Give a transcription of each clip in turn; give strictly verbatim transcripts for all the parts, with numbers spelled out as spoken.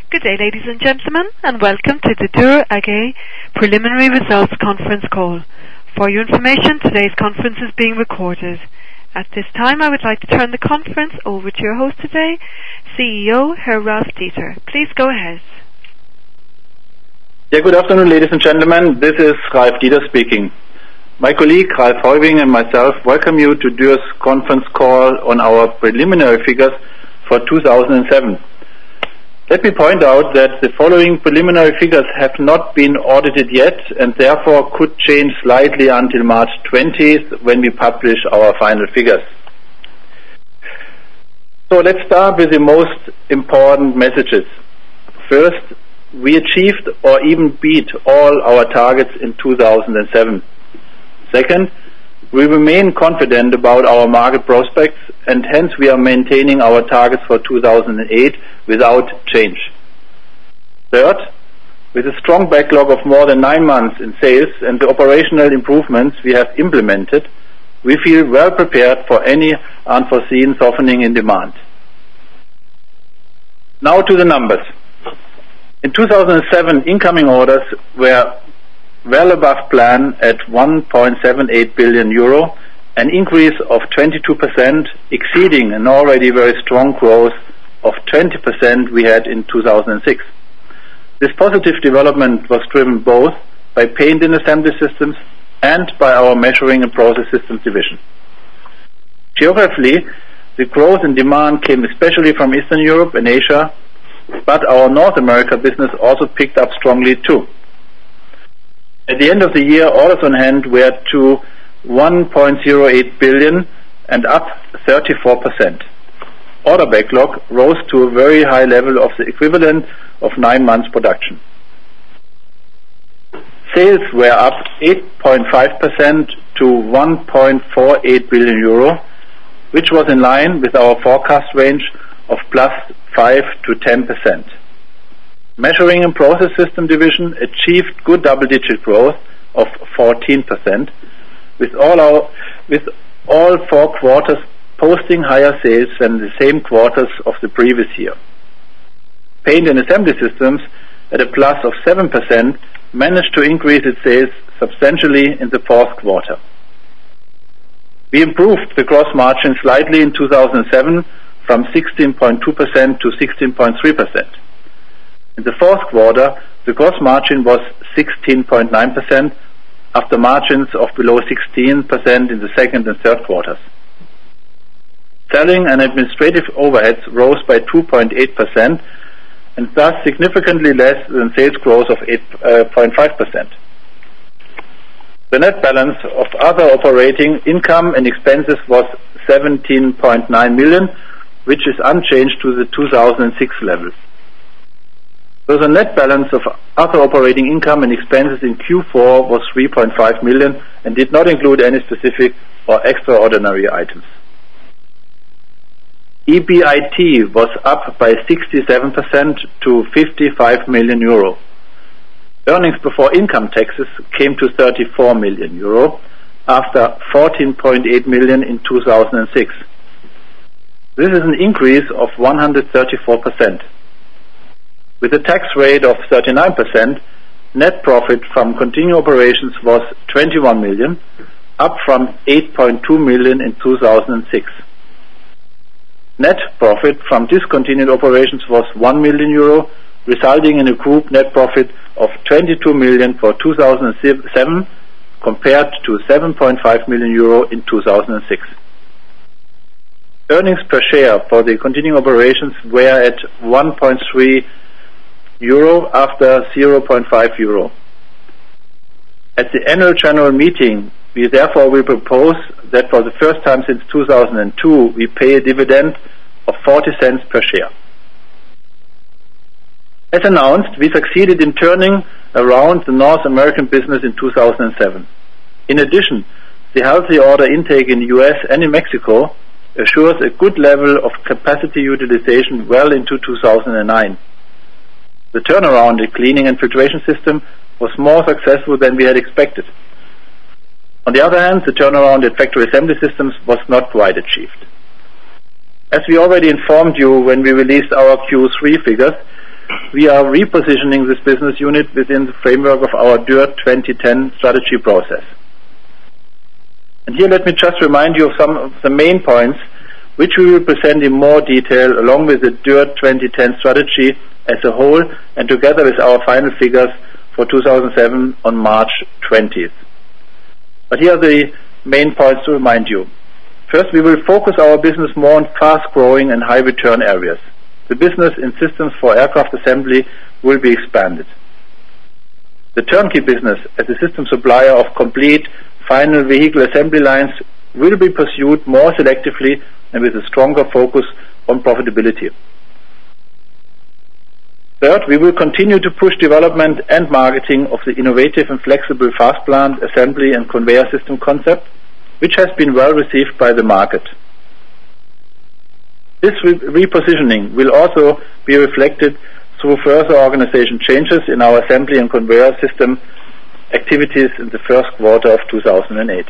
Good day, ladies and gentlemen, and welcome to the Dürr A G Preliminary Results Conference Call. For your information, today's conference is being recorded. At this time, I would like to turn the conference over to your host today, C E O, Herr Ralf Dieter. Please go ahead. Yeah, good afternoon, ladies and gentlemen. This is Ralf Dieter speaking. My colleague, Ralf Heuwing, and myself welcome you to Dürr's conference call on our preliminary figures for two thousand seven. Let me point out that the following preliminary figures have not been audited yet and therefore could change slightly until March twentieth when we publish our final figures. So let's start with the most important messages. First, we achieved or even beat all our targets in two thousand seven. Second, we remain confident about our market prospects and hence we are maintaining our targets for two thousand eight without change. Third, with a strong backlog of more than nine months in sales and the operational improvements we have implemented, we feel well prepared for any unforeseen softening in demand. Now to the numbers. In two thousand seven, incoming orders were well above plan at one point seven eight billion euro, an increase of twenty-two percent, exceeding an already very strong growth of twenty percent we had in two thousand six. This positive development was driven both by Paint and Assembly Systems and by our Measuring and Process Systems division. Geographically, the growth in demand came especially from Eastern Europe and Asia, but our North America business also picked up strongly too. At the end of the year, orders on hand were to one point zero eight billion and up thirty-four percent. Order backlog rose to a very high level of the equivalent of nine months production. Sales were up eight point five percent to one point four eight billion euro, which was in line with our forecast range of plus five to ten percent. Measuring and Process System division achieved good double-digit growth of fourteen percent, with all our with all four quarters posting higher sales than the same quarters of the previous year. Paint and Assembly Systems, at a plus of seven percent, managed to increase its sales substantially in the fourth quarter. We improved the gross margin slightly in two thousand seven from sixteen point two percent to sixteen point three percent. In the fourth quarter, the gross margin was sixteen point nine percent after margins of below sixteen percent in the second and third quarters. Selling and administrative overheads rose by two point eight percent and thus significantly less than sales growth of eight point five percent. The net balance of other operating income and expenses was seventeen point nine million, which is unchanged to the two thousand six level. So the net balance of other operating income and expenses in Q four was three point five million and did not include any specific or extraordinary items. E B I T was up by sixty-seven percent to fifty-five million euro. Earnings before income taxes came to thirty-four million euro after fourteen point eight million in two thousand six. This is an increase of one hundred thirty-four percent. With a tax rate of thirty-nine percent, net profit from continuing operations was twenty-one million, up from eight point two million in two thousand six. Net profit from discontinued operations was one million euro, resulting in a group net profit of twenty-two million for two thousand seven compared to seven point five million euro in two thousand six. Earnings per share for the continuing operations were at one point three euro after zero point five euro. At the annual general meeting, we therefore will propose that for the first time since two thousand two we pay a dividend of forty cents per share. As announced, we succeeded in turning around the North American business in two thousand seven. In addition, the healthy order intake in the U S and in Mexico assures a good level of capacity utilization well into two thousand nine. The turnaround in Cleaning and Filtration System was more successful than we had expected. On the other hand, the turnaround at Factory Assembly Systems was not quite achieved. As we already informed you when we released our Q three figures, we are repositioning this business unit within the framework of our D U R twenty ten strategy process. And here let me just remind you of some of the main points which we will present in more detail along with the D U R twenty ten strategy as a whole and together with our final figures for two thousand seven on March twentieth. But here are the main points to remind you. First, we will focus our business more on fast-growing and high-return areas. The business in systems for aircraft assembly will be expanded. The turnkey business as a system supplier of complete final vehicle assembly lines will be pursued more selectively and with a stronger focus on profitability. Third, we will continue to push development and marketing of the innovative and flexible fast plant assembly and conveyor system concept, which has been well received by the market. This re- repositioning will also be reflected through further organization changes in our assembly and conveyor system activities in the first quarter of two thousand eight.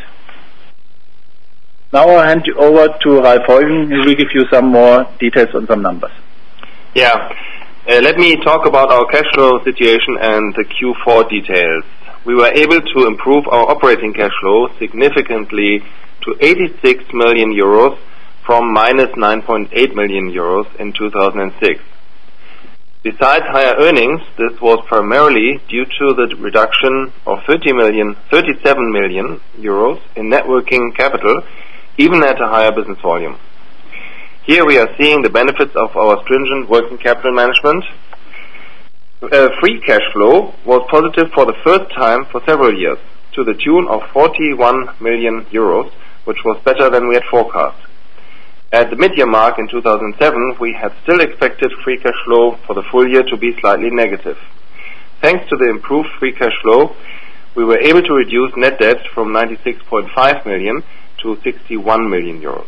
Now I'll hand you over to Ralf Heugen, who will give you some more details on some numbers. Yeah, uh, let me talk about our cash flow situation and the Q four details. We were able to improve our operating cash flow significantly to eighty-six million euros from minus nine point eight million euros in two thousand six. Besides higher earnings, this was primarily due to the reduction of thirty million, thirty-seven million euros in net working capital, even at a higher business volume. Here we are seeing the benefits of our stringent working capital management. Uh, free cash flow was positive for the first time for several years, to the tune of forty-one million euros, which was better than we had forecast. At the mid-year mark in two thousand seven, we had still expected free cash flow for the full year to be slightly negative. Thanks to the improved free cash flow, we were able to reduce net debt from ninety-six point five million to sixty-one million euros.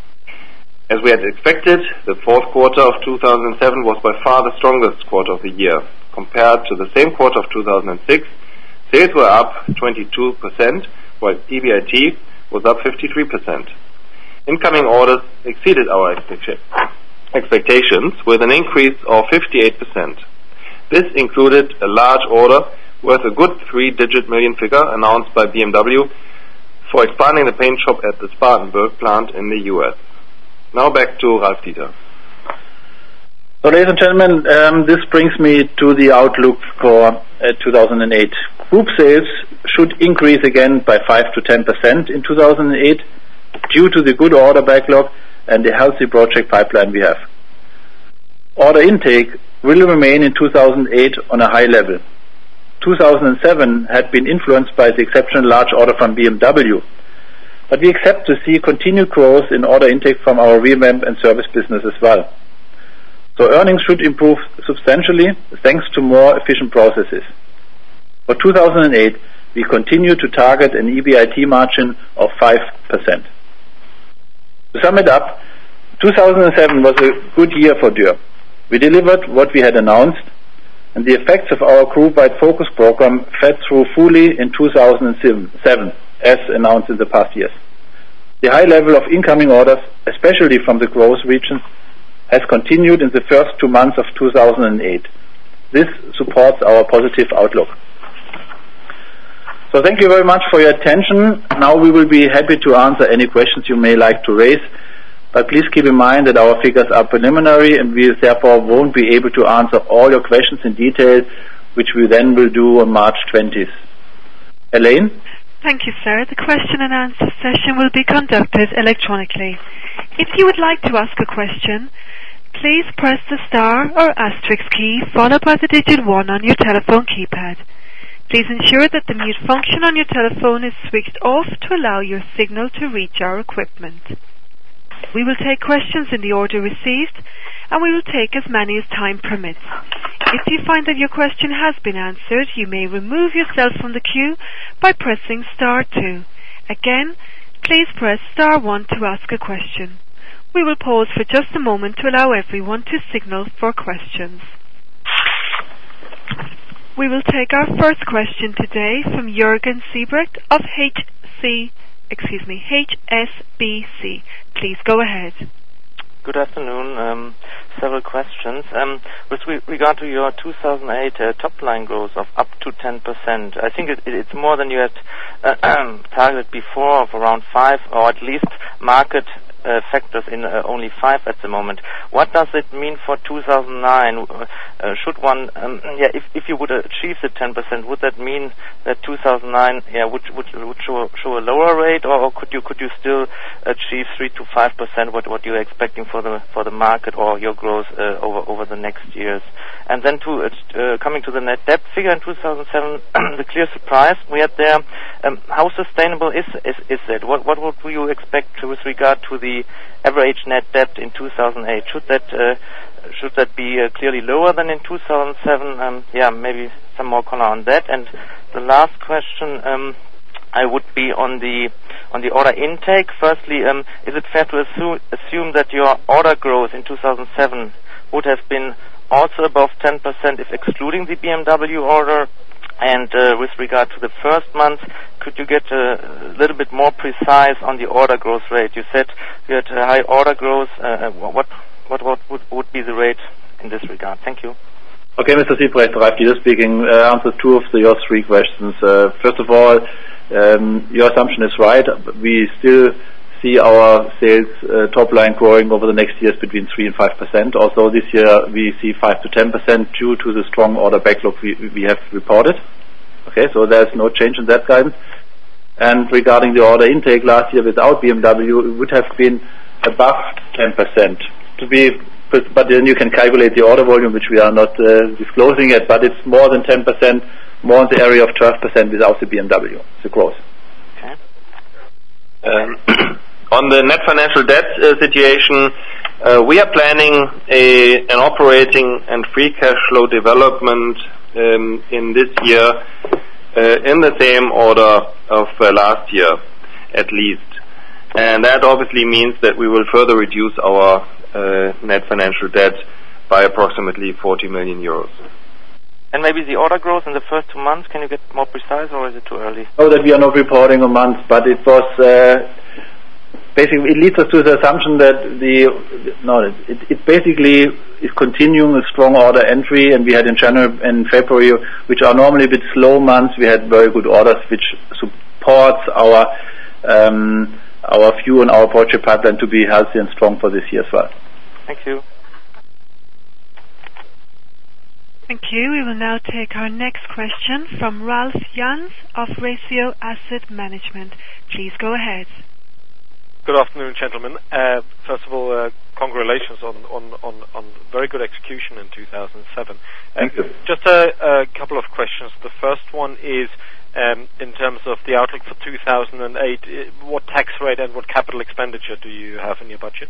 As we had expected, the fourth quarter of two thousand seven was by far the strongest quarter of the year. Compared to the same quarter of two thousand six, sales were up twenty-two percent, while E B I T was up fifty-three percent. Incoming orders exceeded our expectations with an increase of fifty-eight percent. This included a large order worth a good three-digit million figure announced by B M W for expanding the paint shop at the Spartanburg plant in the U S. Now back to Ralf Dieter. So, ladies and gentlemen, um, this brings me to the outlook for uh, two thousand eight. Group sales should increase again by five to ten percent in two thousand eight due to the good order backlog and the healthy project pipeline we have. Order intake will remain in two thousand eight on a high level. two thousand seven had been influenced by the exceptional large order from B M W, but we expect to see continued growth in order intake from our revamp and service business as well. So earnings should improve substantially thanks to more efficient processes. For two thousand eight, we continue to target an E B I T margin of five percent. To sum it up, two thousand seven was a good year for D U R. We delivered what we had announced, and the effects of our group-wide focus program fed through fully in two thousand seven, as announced in the past years. The high level of incoming orders, especially from the growth regions, has continued in the first two months of two thousand eight. This supports our positive outlook. So thank you very much for your attention. Now we will be happy to answer any questions you may like to raise, but please keep in mind that our figures are preliminary and we therefore won't be able to answer all your questions in detail, which we then will do on March twentieth. Elaine? Thank you, sir. The question and answer session will be conducted electronically. If you would like to ask a question, please press the star or asterisk key followed by the digit one on your telephone keypad. Please ensure that the mute function on your telephone is switched off to allow your signal to reach our equipment. We will take questions in the order received, and we will take as many as time permits. If you find that your question has been answered, you may remove yourself from the queue by pressing star two. Again, please press star one to ask a question. We will pause for just a moment to allow everyone to signal for questions. We will take our first question today from Jürgen Siebrecht of H C, excuse me, H S B C. Please go ahead. Good afternoon. Um, several questions. Um, with re- regard to your two thousand eight uh, top-line growth of up to ten percent, I think it, it, it's more than you had uh, targeted before of around five, or at least market uh, factors in uh, only five at the moment. What does it mean for two thousand nine? Uh, should one, um, yeah, if, if you would achieve the ten percent, would that mean that two thousand nine, yeah, would would, would show, show a lower rate, or, or could you could you still achieve three to five percent? What what you're expecting for the for the market or your growth uh, over over the next years? And then to uh, coming to the net debt figure in two thousand seven, the clear surprise we had there. Um, how sustainable is is is it? What what would you expect with regard to the average net debt in two thousand eight? Should that uh, should that be uh, clearly lower than in two thousand seven? Um, yeah, maybe some more color on that. And the last question um, I would be on the on the order intake. Firstly, um, is it fair to assume, assume that your order growth in two thousand seven would have been also above ten percent if excluding the B M W order? And uh, with regard to the first month, could you get a little bit more precise on the order growth rate? You said you had a high order growth. Uh, what what what would, would be the rate in this regard? Thank you. Okay, Mister Siebrecht, Ralf Dieter speaking. Uh, answer two of the, your three questions. Uh, first of all, um, your assumption is right. We still see our sales uh, top line growing over the next years between three and five percent. Also this year we see five to ten percent due to the strong order backlog we, we have reported. Okay, so there's no change in that guidance. And regarding the order intake last year without B M W, it would have been above ten percent. To be, but then you can calculate the order volume, which we are not uh, disclosing yet, but it's more than ten percent, more in the area of twelve percent without the B M W, the growth. Okay. Um, on the net financial debt uh, situation, uh, we are planning a, an operating and free cash flow development um, in this year uh, in the same order of uh, last year, at least. And that obviously means that we will further reduce our uh, net financial debt by approximately forty million euros. And maybe the order growth in the first two months, can you get more precise, or is it too early? No, that we are not reporting a month, but it was uh, basically, it leads us to the assumption that the, no, it, it basically is continuing a strong order entry, and we had in January and February, which are normally a bit slow months, we had very good orders, which supports our um, our view on our project pipeline to be healthy and strong for this year as well. Thank you. Thank you. We will now take our next question from Ralph Jans of Ratio Asset Management. Please go ahead. Good afternoon, gentlemen. Uh, first of all, uh, congratulations on, on, on, on very good execution in two thousand seven. Thank you. Just a, a couple of questions. The first one is, um, in terms of the outlook for two thousand eight, what tax rate and what capital expenditure do you have in your budget?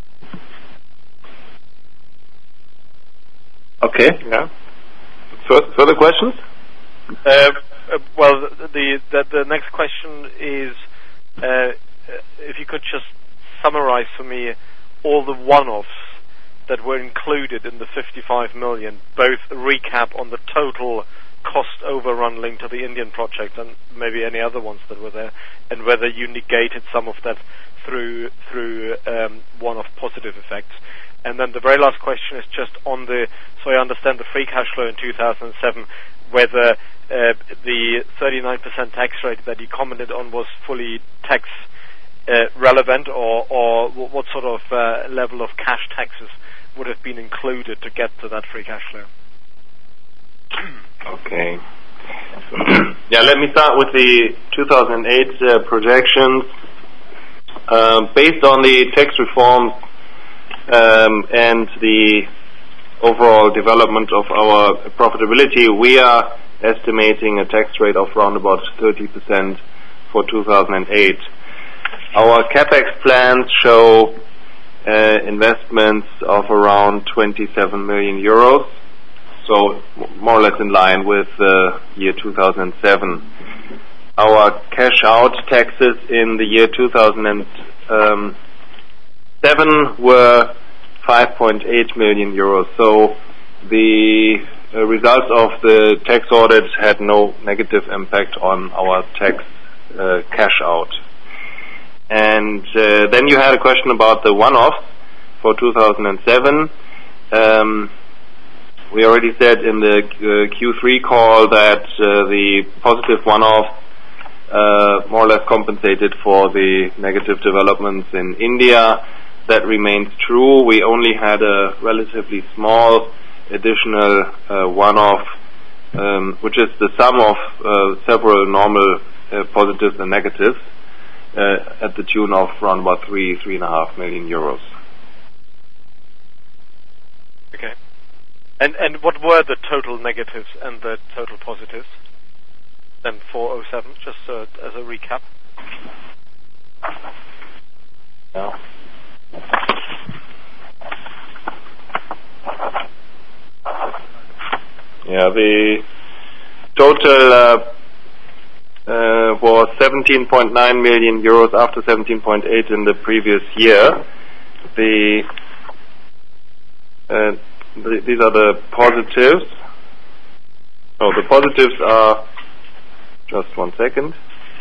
Okay. Yeah. Further questions? Uh, uh, well, the, the the next question is, uh, if you could just summarize for me all the one-offs that were included in the fifty-five million, both a recap on the total cost overrun linked to the Indian project and maybe any other ones that were there, and whether you negated some of that through through um, one-off positive effects. And then the very last question is just on the, so I understand the free cash flow in two thousand seven, whether uh, the thirty-nine percent tax rate that you commented on was fully tax uh, relevant, or, or what sort of uh, level of cash taxes would have been included to get to that free cash flow? Okay. Yeah, let me start with the two thousand eight uh, projections. Uh, based on the tax reforms um, and the overall development of our profitability, we are estimating a tax rate of around about thirty percent for two thousand eight. Our CapEx plans show uh, investments of around twenty-seven million euros, so more or less in line with the uh, year two thousand seven. Our cash out taxes in the year two thousand seven were five point eight million euros. So the uh, results of the tax audit had no negative impact on our tax uh, cash out. And uh, then you had a question about the one-offs. for two thousand seven. Um, we already said in the uh, Q three call that uh, the positive one-off uh, more or less compensated for the negative developments in India. That remains true. We only had a relatively small additional uh, one-off, um, which is the sum of uh, several normal uh, positives and negatives uh, at the tune of around about three, three and a half million euros. Okay. And and what were the total negatives and the total positives then for oh seven, just uh, as a recap? Yeah. Yeah, the total uh, uh, was seventeen point nine million euros after seventeen point eight in the previous year. The, uh, the these are the positives. Oh, the positives are just one second.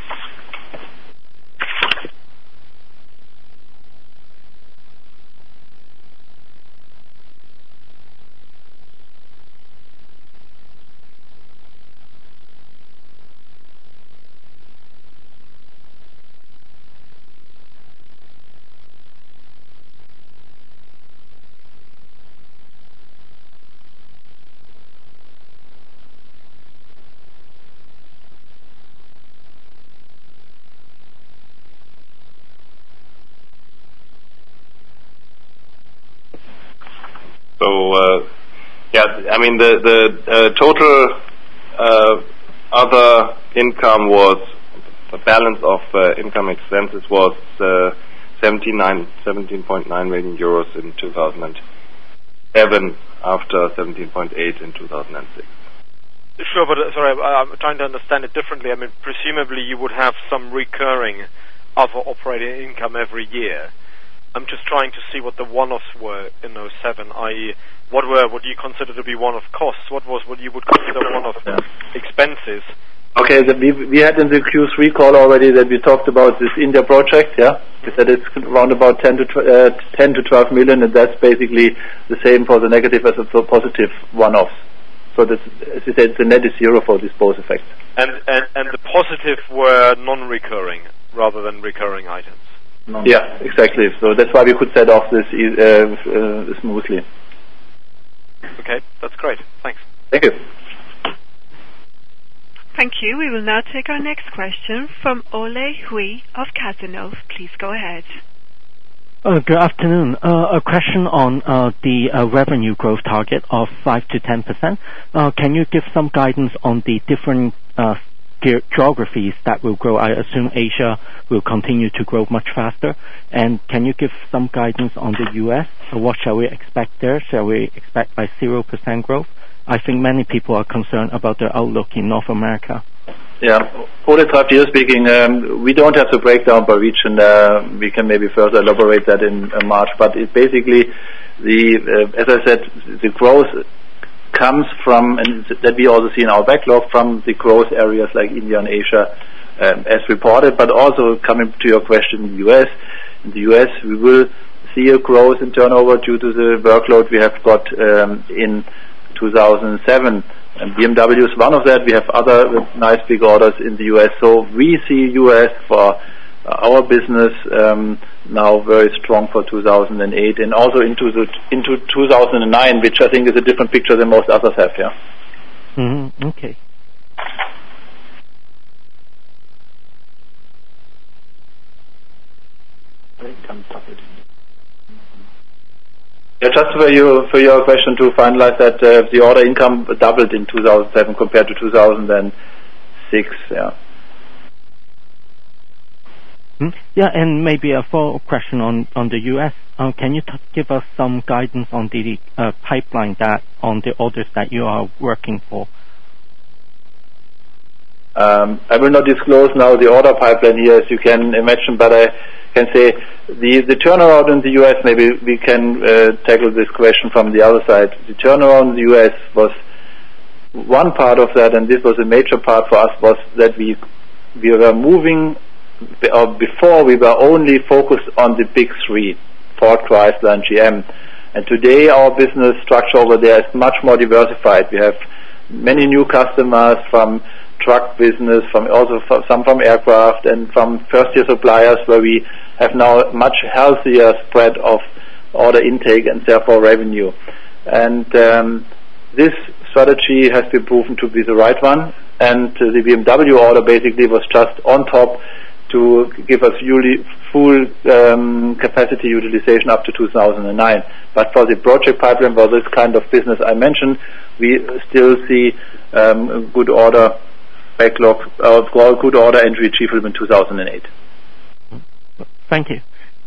So, uh, yeah, I mean, the, the uh, total uh, other income was, the balance of uh, income expenses was uh, seventeen point nine million euros in two thousand seven after seventeen point eight in two thousand six. Sure, but uh, sorry, I'm trying to understand it differently. I mean, presumably you would have some recurring other operating income every year. I'm just trying to see what the one-offs were in oh seven, that is, what were what you consider to be one-off costs? What was what you would consider one-off yeah. expenses? Okay, the, we, we had in the Q three call already that we talked about this India project, yeah? We said it's around about ten to twelve million, and that's basically the same for the negative as for positive one-offs. So that's, as you said, the net is zero for these both effects. And, and, and the positive were non-recurring rather than recurring items? No. Yeah, exactly. So that's why we could set off this uh, uh, smoothly. Okay, that's great. Thanks. Thank you. Thank you. We will now take our next question from Ole Hui of Cazenove. Please go ahead. Uh, good afternoon. Uh, a question on uh, the uh, revenue growth target of five to ten percent. Uh, can you give some guidance on the different uh, ge- geographies that will grow? I assume Asia will continue to grow much faster. And can you give some guidance on the U S? So what shall we expect there? Shall we expect like zero percent growth? I think many people are concerned about the outlook in North America. Yeah, Ole Trapp here speaking. Um, we don't have the breakdown by region. Uh, we can maybe further elaborate that in uh, March. But it basically, the uh, as I said, the growth comes from, and that we also see in our backlog, from the growth areas like India and Asia, um, as reported. But also coming to your question, in the U S. In the U S, we will see a growth in turnover due to the workload we have got um, in two thousand seven. And B M W is one of that. We have other nice big orders in the U S. So we see U S for our business um, now very strong for two thousand eight and also into the into two thousand nine, which I think is a different picture than most others have. Yeah. Mm-hmm. Okay. Yeah, just for you, for your question to finalize that, uh, the order income doubled in two thousand seven compared to two thousand six. Yeah. Hmm? Yeah, and maybe a follow-up question on on the U S. Uh, can you t- give us some guidance on the uh, pipeline that on the orders that you are working for? Um, I will not disclose now the order pipeline here, as you can imagine, but I can say the, the turnaround in the U S, maybe we can uh, tackle this question from the other side. The turnaround in the U S was one part of that, and this was a major part for us, was that we we were moving, or before we were only focused on the big three, Ford, Chrysler, and G M. And today our business structure over there is much more diversified. We have many new customers from truck business, from also from, some from aircraft, and from first-year suppliers, where we have now a much healthier spread of order intake and therefore revenue. And um, this strategy has been proven to be the right one. And uh, the B M W order basically was just on top to give us uli- full um, capacity utilization up to two thousand nine. But for the project pipeline, for this kind of business I mentioned, we still see um, a good order backlog, uh, good order entry achievable in two thousand eight. Thank you.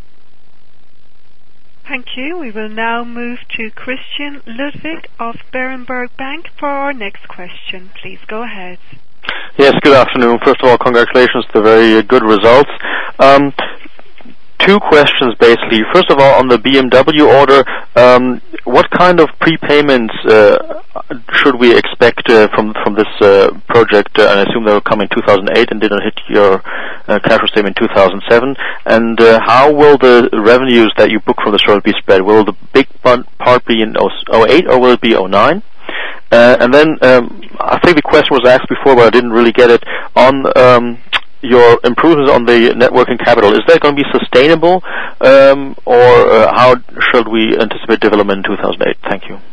Thank you. We will now move to Christian Ludwig of Berenberg Bank for our next question. Please go ahead. Yes, good afternoon. First of all, congratulations to very good results. Um, two questions, basically. First of all, on the B M W order, um, what kind of prepayments uh, should we expect uh, from from this uh, project? Uh, and I assume they will come in two thousand eight and didn't hit your uh, cash flow statement in two thousand seven. And uh, how will the revenues that you book from this road be spread? Will the big part be in oh eight or will it be oh nine? Uh, and then um, I think the question was asked before, but I didn't really get it, on um, your improvements on the net working capital. Is that going to be sustainable, um, or uh, how should we anticipate development in two thousand eight? Thank you.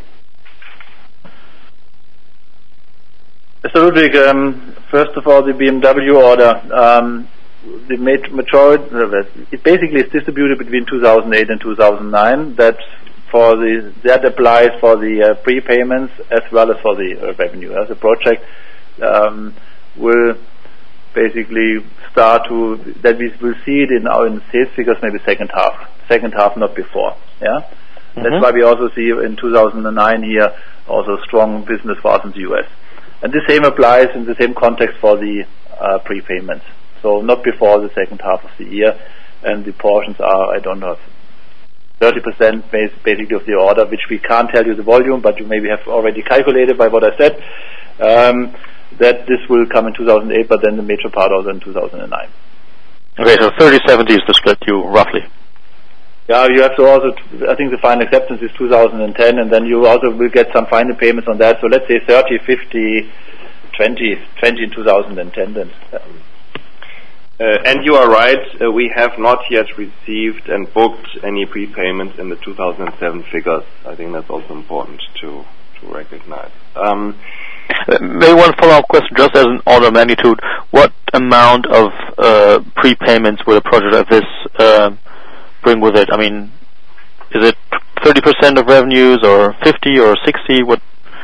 Mister Ludwig, um, first of all, the B M W order, um, the majority, it basically is distributed between two thousand eight and two thousand nine. That's For the, that applies for the uh, prepayments as well as for the uh, revenue. As a project um, will basically start to, that we will see it in our in sales figures maybe second half, second half, not before. Yeah, mm-hmm. That's why we also see in two thousand nine here also strong business for us in the U S. And the same applies in the same context for the uh, prepayments. So not before the second half of the year, and the portions are, I don't know, thirty percent basically of the order, which we can't tell you the volume, but you maybe have already calculated by what I said, um, that this will come in two thousand eight, but then the major part also in two thousand nine. Okay, so thirty seventy is the split, you roughly. Yeah, you have to also, I think the final acceptance is two thousand ten, and then you also will get some final payments on that, so let's say thirty, fifty, twenty, twenty in two thousand ten then. Yeah. Uh, and you are right, uh, we have not yet received and booked any prepayments in the two thousand seven figures. I think that's also important to to recognize. Um, Maybe one follow-up question, just as an order of magnitude. What amount of uh, prepayments will a project like this uh, bring with it? I mean, is it thirty percent of revenues, or fifty, or sixty? What?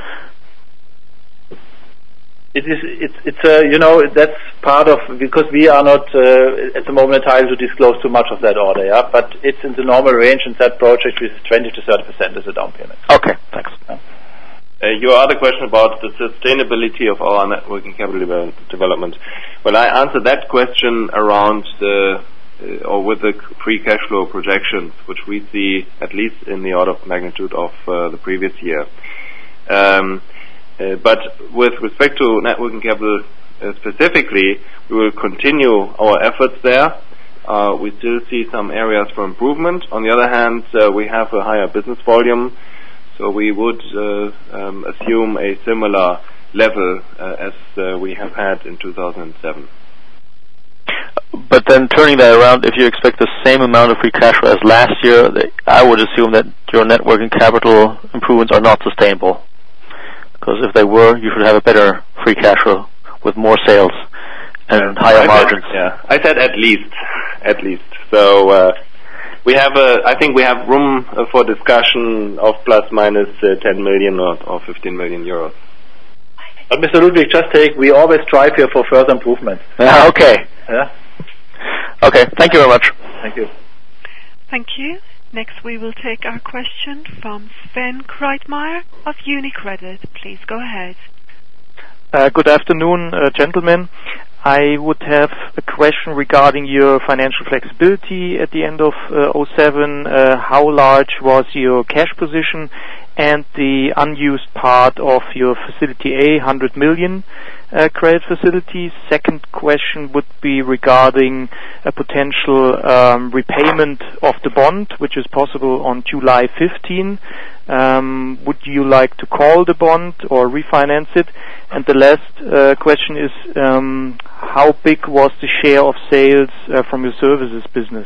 It is, it's, it's, uh, you know, that's part of, because we are not, uh, at the moment entitled to disclose too much of that order, yeah, but it's in the normal range in that project, which is twenty to thirty percent as a down payment. Okay, thanks. Yeah. Uh, your other question about the sustainability of our net working capital de- development. Well, I answered that question around the, uh, or with the free cash flow projections, which we see at least in the order of magnitude of uh, the previous year. Um, Uh, but with respect to net working capital uh, specifically, we will continue our efforts there. Uh, we still see some areas for improvement. On the other hand, uh, we have a higher business volume, so we would uh, um, assume a similar level uh, as uh, we have had in two thousand seven. But then turning that around, if you expect the same amount of free cash flow as last year, I would assume that your net working capital improvements are not sustainable. Because if they were, you should have a better free cash flow with more sales and yeah, higher I margins. Said, yeah, I said at least, at least. So uh, we have, a, I think we have room uh, for discussion of plus minus uh, ten million or, or fifteen million euros. But Mister Ludwig, just take. We always strive here for further improvement. Uh, okay. Yeah. Okay. Thank you very much. Thank you. Thank you. Next, we will take our question from Sven Kreitmeier of UniCredit. Please go ahead. Uh, good afternoon, uh, gentlemen. I would have a question regarding your financial flexibility at the end of uh, oh seven. Uh, how large was your cash position, and the unused part of your facility A, one hundred million uh, credit facility. Second question would be regarding a potential um, repayment of the bond, which is possible on July fifteenth. Um, would you like to call the bond or refinance it? And the last uh, question is, um, how big was the share of sales uh, from your services business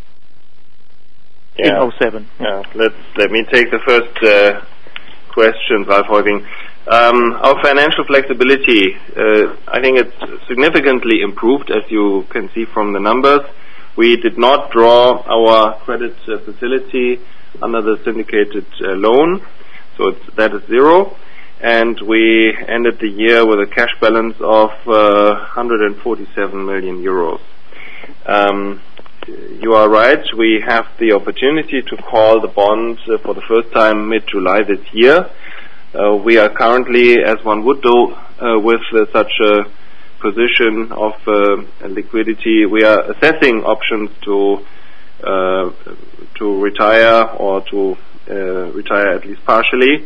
yeah. in oh seven? Yeah. Let's let me take the first uh, question, Ralf Heuting. Um, our financial flexibility, uh, I think it's significantly improved, as you can see from the numbers. We did not draw our credit uh, facility under the syndicated uh, loan, so it's, that is zero. And we ended the year with a cash balance of uh, one hundred forty-seven million euros. Um, you are right, we have the opportunity to call the bond uh, for the first time mid-July this year. Uh, we are currently, as one would do uh, with uh, such a position of uh, liquidity, we are assessing options to uh, to retire or to uh, retire at least partially.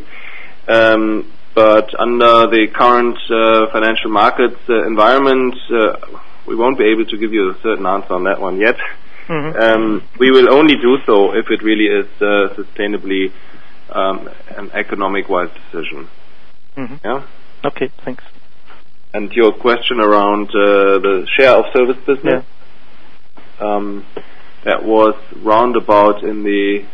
Um, but under the current uh, financial markets uh, environment, uh, we won't be able to give you a certain answer on that one yet. Mm-hmm. Um, we will only do so if it really is uh, sustainably um, an economic-wise decision. Mm-hmm. Yeah. Okay, thanks. And your question around uh, the share of service business, yeah. um, that was roundabout in the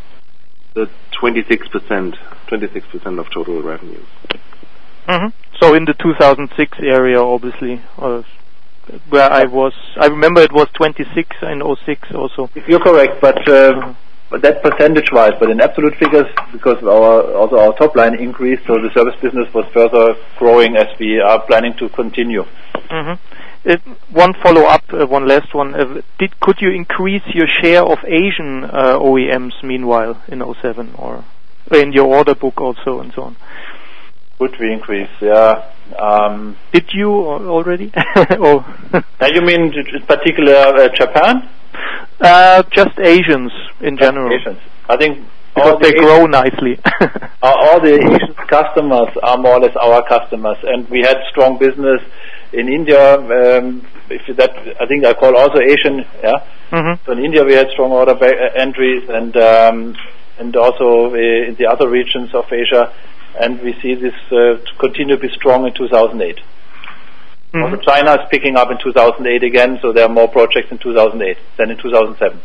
the twenty-six percent, twenty-six percent of total revenues. Mm-hmm. So in the two thousand six area, obviously, uh, where I was, I remember it was twenty-six in oh six also. You're correct, but uh, but that percentage-wise, but in absolute figures, because our also our top line increased, so the service business was further growing as we are planning to continue. Mm-hmm. Uh, one follow-up, uh, one last one. Uh, did could you increase your share of Asian uh, O E Ms meanwhile in oh seven, or in your order book also, and so on? Could we increase? Yeah. Um, did you already? Or now you mean in particular uh, Japan? Uh, just Asians in just general. Asians. I think because they the grow nicely. all the Asian customers are more or less our customers, and we had strong business in India. Um, if that, I think I call also Asian. Yeah. Mm-hmm. So in India we had strong order ba- entries, and um, and also uh, in the other regions of Asia, and we see this uh, to continue to be strong in two thousand eight. Mm-hmm. Also China is picking up in two thousand eight again, so there are more projects in two thousand eight than in two thousand seven.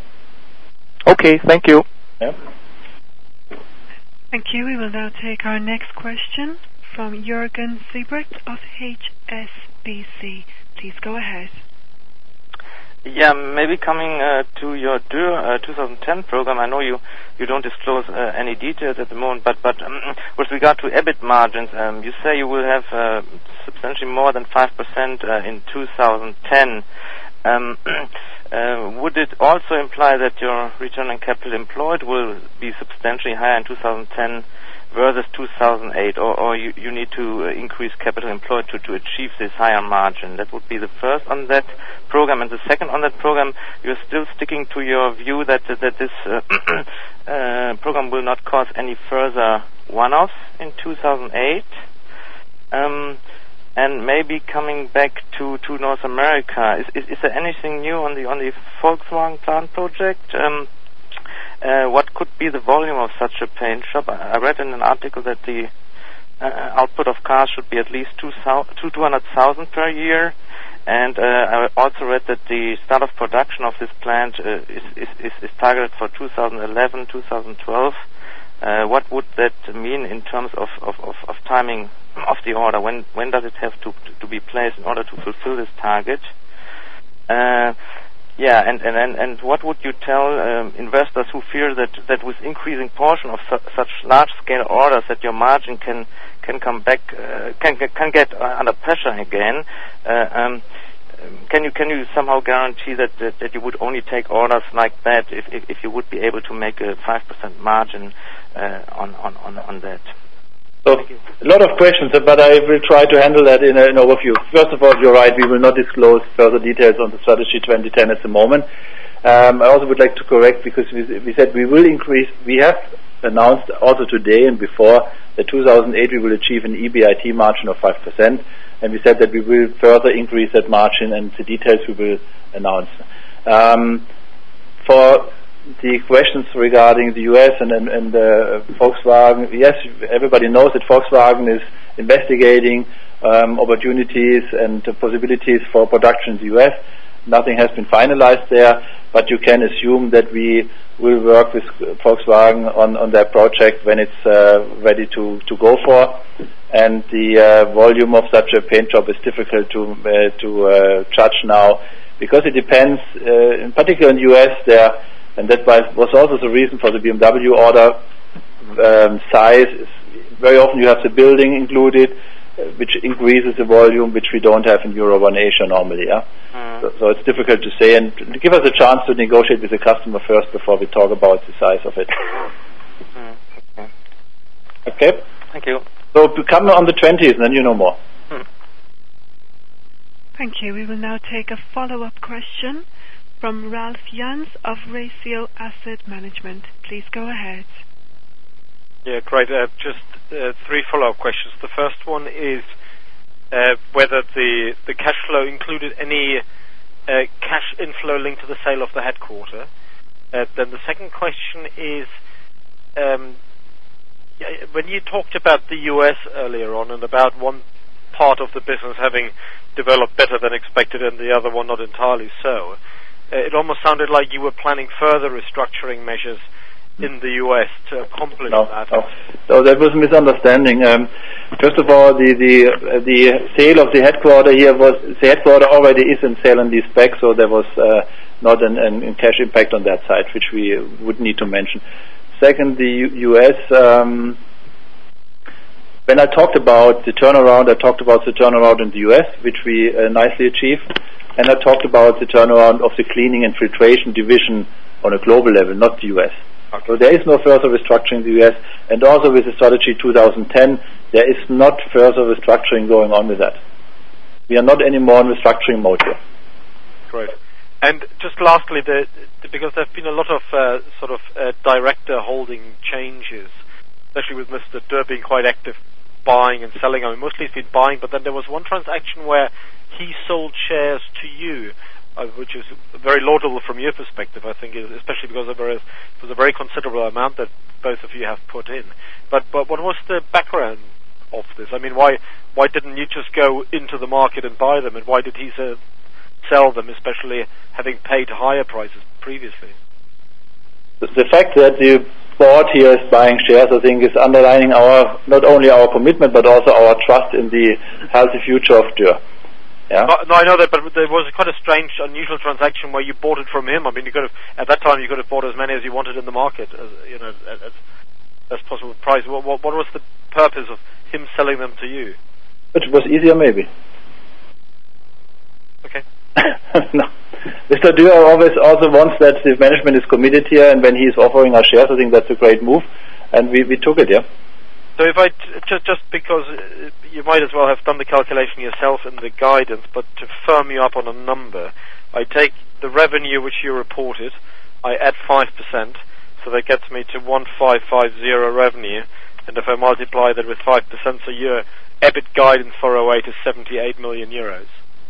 Okay, thank you. Yeah. Thank you. We will now take our next question from Jürgen Siebert of H S B C. Please go ahead. Yeah, maybe coming uh, to your D U R uh, twenty ten program, I know you, you don't disclose uh, any details at the moment, but, but um, with regard to EBIT margins, um, you say you will have uh, substantially more than five percent uh, in two thousand ten. Um, uh, would it also imply that your return on capital employed will be substantially higher in two thousand ten versus two thousand eight, or, or you, you need to uh, increase capital employed to, to achieve this higher margin? That would be the first on that program. And the second on that program, you're still sticking to your view that that this uh, uh, program will not cause any further one-offs in two thousand eight. Um, and maybe coming back to, to North America, is, is is there anything new on the on the Volkswagen plant project? Um, Uh, what could be the volume of such a paint shop? I read in an article that the uh, output of cars should be at least two hundred thousand per year, and uh, I also read that the start of production of this plant uh, is, is, is, is targeted for two thousand eleven, two thousand twelve. Uh, what would that mean in terms of, of, of, of timing of the order? When when does it have to, to be placed in order to fulfill this target? Uh, Yeah, and, and, and, and what would you tell um, investors who fear that, that with increasing portion of su- such large-scale orders that your margin can can come back, uh, can can get uh, under pressure again? Uh, um, can you can you somehow guarantee that, that, that you would only take orders like that if, if, if you would be able to make a five percent margin uh, on, on, on, on that? So, a lot of questions, but I will try to handle that in an overview. First of all, you're right, we will not disclose further details on the strategy twenty ten at the moment. Um, I also would like to correct, because we, we said we will increase, we have announced also today and before that two thousand eight we will achieve an E B I T margin of five percent, and we said that we will further increase that margin, and the details we will announce. Um, for the questions regarding the U S and, and, and uh, Volkswagen, yes, everybody knows that Volkswagen is investigating um, opportunities and possibilities for production in the U S. Nothing has been finalized there, but you can assume that we will work with Volkswagen on, on their project when it's uh, ready to, to go for. And the uh, volume of such a paint job is difficult to uh, to uh, judge now, because it depends, uh, in particular in the U S there, and that was also the reason for the B M W order. Um, size is, very often you have the building included, uh, which increases the volume, which we don't have in Europe or in Asia normally. Yeah? Mm. So, so it's difficult to say, and give us a chance to negotiate with the customer first before we talk about the size of it. Mm. Okay. Okay. Thank you. So come on the twentieth, and then you know more. Mm. Thank you. We will now take a follow-up question from Ralph Jans of Ratio Asset Management. Please go ahead. Yeah, great. Uh, just uh, three follow-up questions. The first one is uh, whether the the cash flow included any uh, cash inflow linked to the sale of the headquarter. Uh, then the second question is, um, when you talked about the U S earlier on and about one part of the business having developed better than expected and the other one not entirely so, uh, it almost sounded like you were planning further restructuring measures in the U S to accomplish no, that. No. So that was a misunderstanding. Um, first of all, the the uh, the sale of the headquarter here was the headquarter already is in sale and leaseback, so there was uh, not an, an cash impact on that side, which we would need to mention. Second, the U- US. Um, when I talked about the turnaround, I talked about the turnaround in the U S, which we uh, nicely achieved, and I talked about the turnaround of the cleaning and filtration division on a global level, not the U S. Okay. So there is no further restructuring in the U S, and also with the strategy two thousand ten, there is not further restructuring going on with that. We are not anymore in restructuring mode here. Great. And just lastly, the, the, because there have been a lot of uh, sort of uh, director holding changes, especially with Mister Durr being quite active buying and selling. I mean, mostly he's been buying, but then there was one transaction where he sold shares to you, uh, which is very laudable from your perspective, I think, especially because there was, it was a very considerable amount that both of you have put in. But but what was the background of this? I mean, why why didn't you just go into the market and buy them, and why did he uh, sell them, especially having paid higher prices previously? The, the fact that the board here is buying shares, I think, is underlining our not only our commitment but also our trust in the healthy future of Durr. Yeah. No, no, I know that, but there was quite a strange, unusual transaction where you bought it from him. I mean, you could have at that time you could have bought as many as you wanted in the market, as, you know, at, at as possible price. What, what, what was the purpose of him selling them to you? It was easier, maybe. Okay. No. Mister Durr always also wants that the management is committed here, and when he is offering our shares, I think that's a great move, and we, we took it, yeah. So if I, t- just, just because uh, you might as well have done the calculation yourself in the guidance, but to firm you up on a number, I take the revenue which you reported, I add five percent, so that gets me to one thousand five hundred fifty revenue, and if I multiply that with five percent, so your EBIT guidance for oh eight is seventy-eight million euros.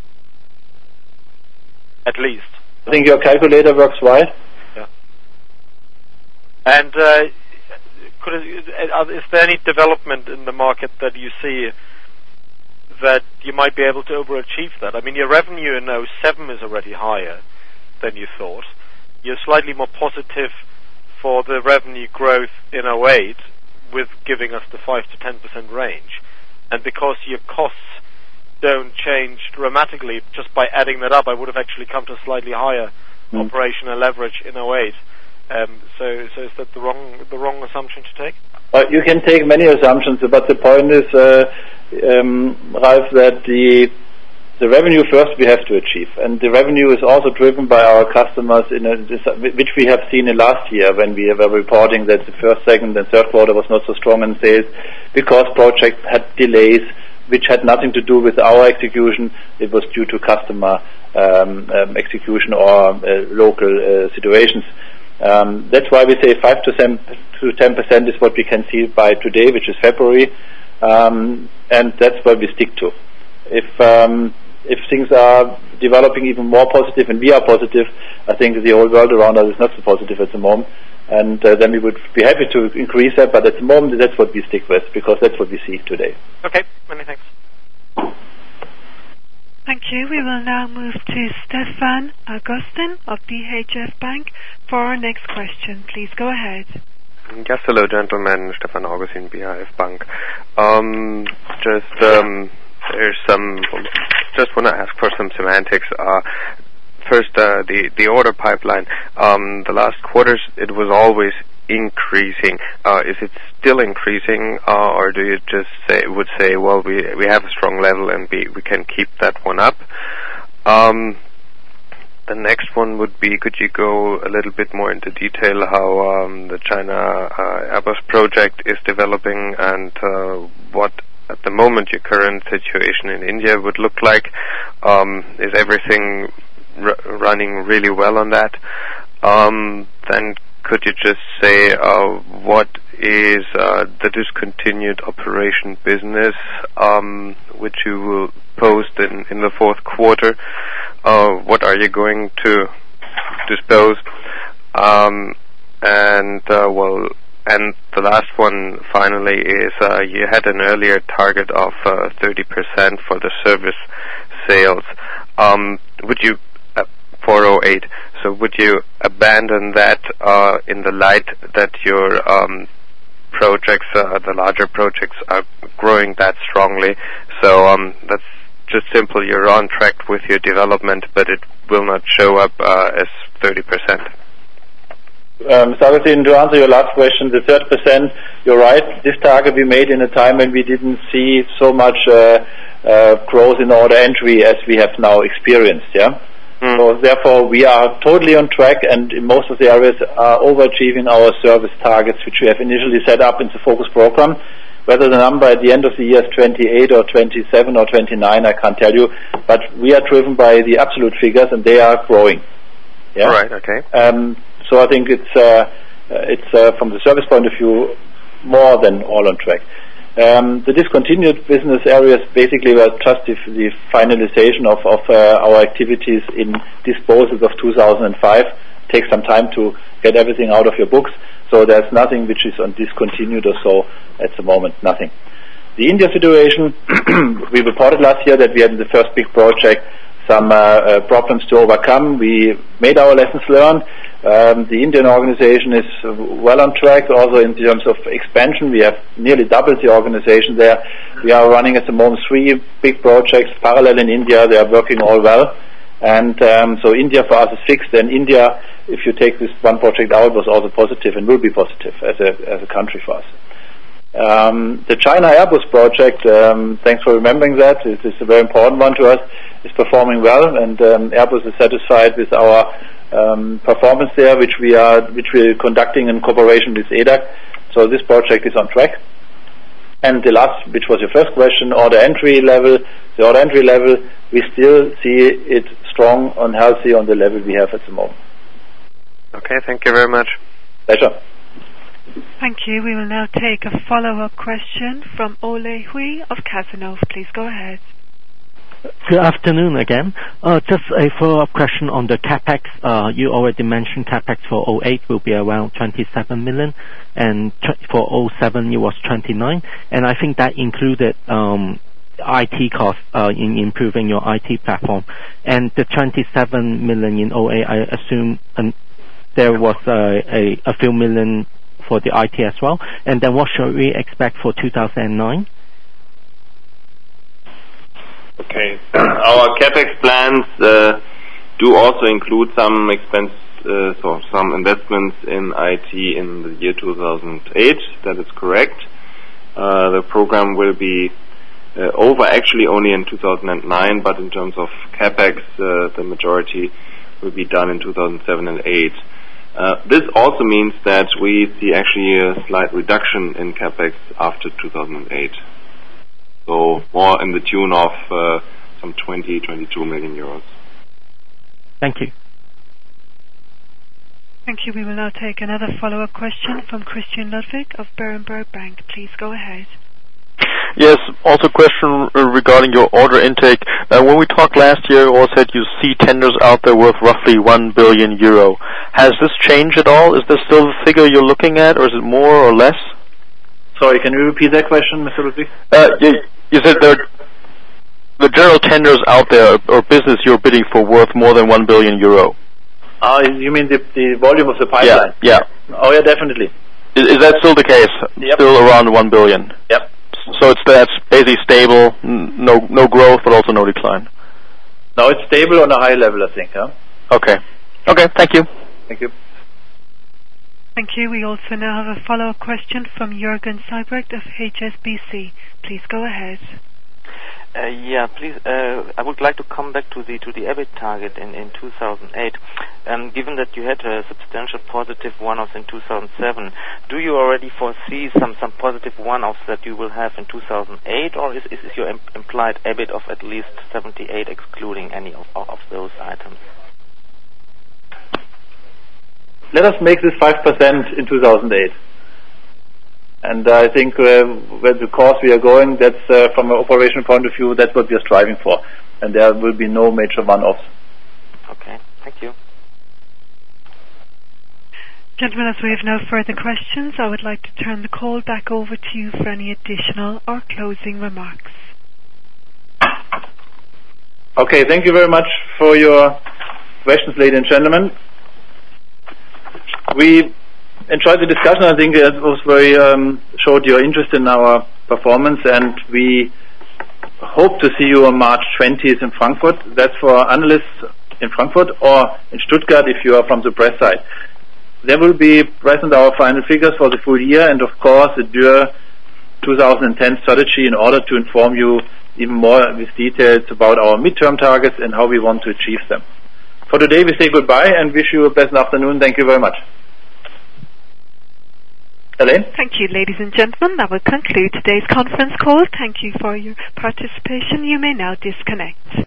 At least. I think your calculator works right. Yeah. And uh, could it, uh, is there any development in the market that you see that you might be able to overachieve that? I mean, your revenue in oh seven is already higher than you thought. You're slightly more positive for the revenue growth in oh eight with giving us the five to ten percent range. And because your costs don't change dramatically, just by adding that up, I would have actually come to a slightly higher mm. operational leverage in oh eight. Um, so, so is that the wrong the wrong assumption to take? Uh, you can take many assumptions, but the point is, uh, um, Ralph, that the the revenue first we have to achieve, and the revenue is also driven by our customers, in a, this, which we have seen in last year when we were reporting that the first, second, and third quarter was not so strong in sales because projects had delays, which had nothing to do with our execution. It was due to customer um, um, execution or uh, local uh, situations. Um, that's why we say five to ten percent is what we can see by today, which is February, um, and that's what we stick to. If um, if things are developing even more positive and we are positive, I think the whole world around us is not so positive at the moment, and uh, then we would be happy to increase that, but at the moment that's what we stick with, because that's what we see today. Okay, many thanks. Thank you. We will now move to Stefan Augustin of D H F Bank for our next question. Please go ahead. Yes, hello, gentlemen. Stefan Augustin, B H F Bank. Um, just um, there's some. Just want to ask for some semantics. Uh, first, uh, the the order pipeline. Um, the last quarters, it was always increasing. Uh, is it still increasing, uh, or do you just say would say, well, we we have a strong level and we we can keep that one up? Um, the next one would be, could you go a little bit more into detail how um, the China uh, Airbus project is developing, and uh, what at the moment your current situation in India would look like? Um, is everything r- running really well on that? Um, then could you just say uh, what is uh, the discontinued operation business, um, which you will post in, in the fourth quarter? Uh, what are you going to dispose? Um, and uh, well, and the last one finally is uh, you had an earlier target of uh, thirty percent for the service sales. Um, would you four oh eight. So would you abandon that uh, in the light that your um, projects, uh, the larger projects, are growing that strongly? So um, that's just simple. You're on track with your development, but it will not show up uh, as thirty percent. Um, Augustin, to answer your last question, the thirty percent, you're right. This target we made in a time when we didn't see so much uh, uh, growth in order entry as we have now experienced, yeah? Mm. So therefore, we are totally on track, and in most of the areas are overachieving our service targets, which we have initially set up in the focus program. Whether the number at the end of the year is twenty-eight or twenty-seven or twenty-nine, I can't tell you, but we are driven by the absolute figures, and they are growing. Yeah? Right. Okay. Um, so I think it's uh, it's uh, from the service point of view more than all on track. Um, the discontinued business areas basically were just the, the finalization of, of uh, our activities in disposals of two thousand five. It takes some time to get everything out of your books, so there's nothing which is on discontinued or so at the moment, nothing. The India situation, we reported last year that we had in the first big project some uh, uh, problems to overcome. We made our lessons learned. Um, the Indian organization is well on track. Also in terms of expansion, we have nearly doubled the organization there. We are running at the moment three big projects parallel in India. They are working all well. And um, so India for us is fixed. And India, if you take this one project out, was also positive and will be positive as a, as a country for us. Um, the China Airbus project, um, thanks for remembering that. It is a very important one to us. It's performing well, and um, Airbus is satisfied with our um, performance there, which we are which we are conducting in cooperation with A D A C. So this project is on track. And the last, which was your first question, order entry level. The order entry level, we still see it strong and healthy on the level we have at the moment. Okay, thank you very much. Pleasure. Thank you. We will now take a follow-up question from Ole Hui of Cazenove. Please go ahead. Good afternoon again. Uh, just a follow-up question on the CapEx. Uh, you already mentioned CapEx for oh eight will be around twenty-seven million, and for oh seven it was twenty-nine, and I think that included um, I T costs uh, in improving your I T platform. And the twenty-seven million in oh eight, I assume um, there was a, a, a few million for the I T as well. And then what should we expect for two thousand nine? Okay. Our CapEx plans uh, do also include some expense, uh, so some investments in I T in the year two thousand eight. That is correct. Uh, the program will be uh, over actually only in two thousand nine, but in terms of CapEx, uh, the majority will be done in two thousand seven and eight. Uh, this also means that we see actually a slight reduction in CapEx after two thousand eight. So more in the tune of uh, some twenty, twenty-two million euros. Thank you. Thank you. We will now take another follow-up question from Christian Ludwig of Berenberg Bank. Please go ahead. Yes, also a question regarding your order intake. Uh, when we talked last year, you all said you see tenders out there worth roughly one billion euro. Has this changed at all? Is this still the figure you're looking at, or is it more or less? Sorry, can you repeat that question, Mister Ludwig? Uh, you, you said there, the general tenders out there, or business you're bidding for, worth more than one billion euro. Ah, uh, you mean the, the volume of the pipeline? Yeah, yeah. Oh, yeah, definitely. Is, is that still the case? Yep. Still around one billion? Yep. So it's that's basically stable, no no growth, but also no decline. No, it's stable on a high level, I think. Huh? Okay. Okay. Thank you. Thank you. Thank you. We also now have a follow-up question from Jürgen Seibrecht of H S B C. Please go ahead. Uh, yeah, please. Uh, I would like to come back to the to the EBIT target in, in two thousand eight. Um, given that you had a substantial positive one-offs in two thousand seven, do you already foresee some, some positive one-offs that you will have in two thousand eight, or is, is, is your imp- implied EBIT of at least seventy-eight excluding any of, of those items? Let us make this five percent in two thousand eight. And uh, I think uh, with the course we are going, that's uh, from an operational point of view, that's what we are striving for. And there will be no major one-offs. Okay, thank you. Gentlemen, as we have no further questions, I would like to turn the call back over to you for any additional or closing remarks. Okay, thank you very much for your questions, ladies and gentlemen. We enjoyed the discussion. I think it was very um, showed your interest in our performance, and we hope to see you on March twentieth in Frankfurt. That's for analysts in Frankfurt, or in Stuttgart if you are from the press side. There will be present our final figures for the full year, and of course the D U R twenty ten strategy, in order to inform you even more with details about our midterm targets and how we want to achieve them. For today we say goodbye and wish you a pleasant afternoon. Thank you very much. Elaine? Thank you, ladies and gentlemen. That will conclude today's conference call. Thank you for your participation. You may now disconnect.